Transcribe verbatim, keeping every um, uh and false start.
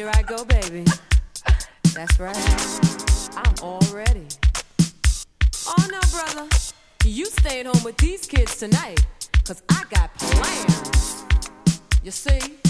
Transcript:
right, go baby. That's right. I'm all ready. Oh no, brother. You staying home with these kids tonight, cause I got plans. You see?